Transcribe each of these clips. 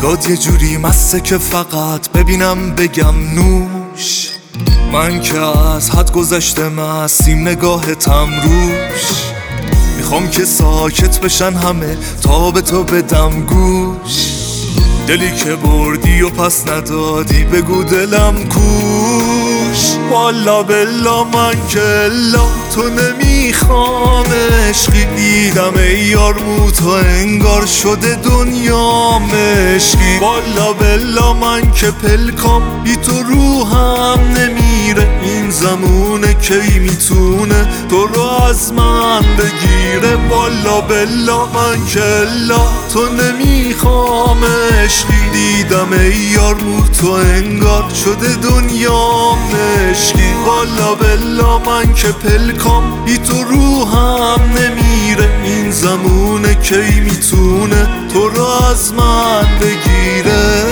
نگات یه جوری مسته که فقط ببینم بگم نوش. من که از حد گذشته مستیم نگاهتم روش. میخوام که ساکت بشن همه تا به تو بدم گوش. دلی که بردی و پس ندادی بگو دلم کوش. والا بلا من که الا تو نمیخوام عشقی. دیدم ای یار مو تو انگار شده دنیا مشکی. والا بلا من که پلکام بی تو روحم نمیره. این زمونه کی میتونه تو رو از من بگیره. والا بلا من که الا تو نمیخوام عشقی. دیدم ای یار مو تو انگار شده دنیا مشکی. والا بلا من که پلکام بی تو روحم نمیره. این زمونه کی میتونه تو رو از من بگیره.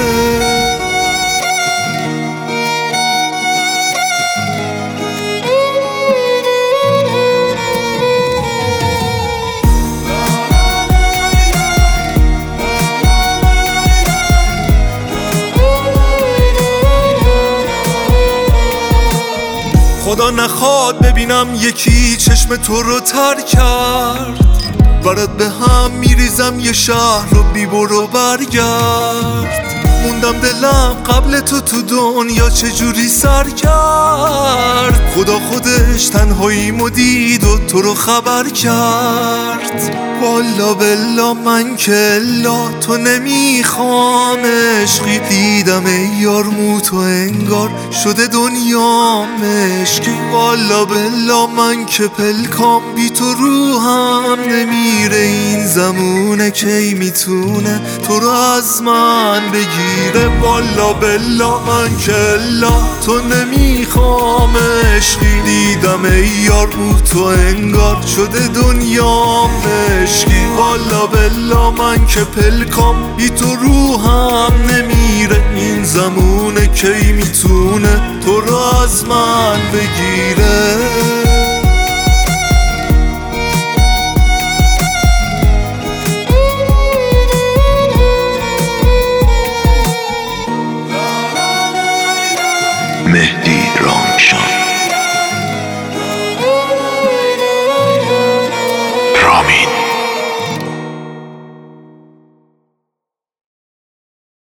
خدا نخواد ببینم یکی چشم تو رو تر کرد. برات به هم میریزم یه شهر رو بی برو برگرد. موندم دلم قبل تو دنیا چجوری سر کرد. خدا خودش تنهاییمو دید و تو رو خبر کرد. والا بلا من که الا تو نمیخوام عشقی. دیدم ای یار مو تو انگار شده دنیا مشکی. والا بلا من که پلکام بی تو روحم نمیره. این زمونه کی میتونه تو رو از من بگیره. والا بلا من که الا تو نمیخوام عشقی. دیدم ای یار مو تو انگار شده دنیا مشکی. والا بلا من که پلکام بی تو روحم نمیره. این زمونه کی میتونه تو رو از من بگیره. مهدی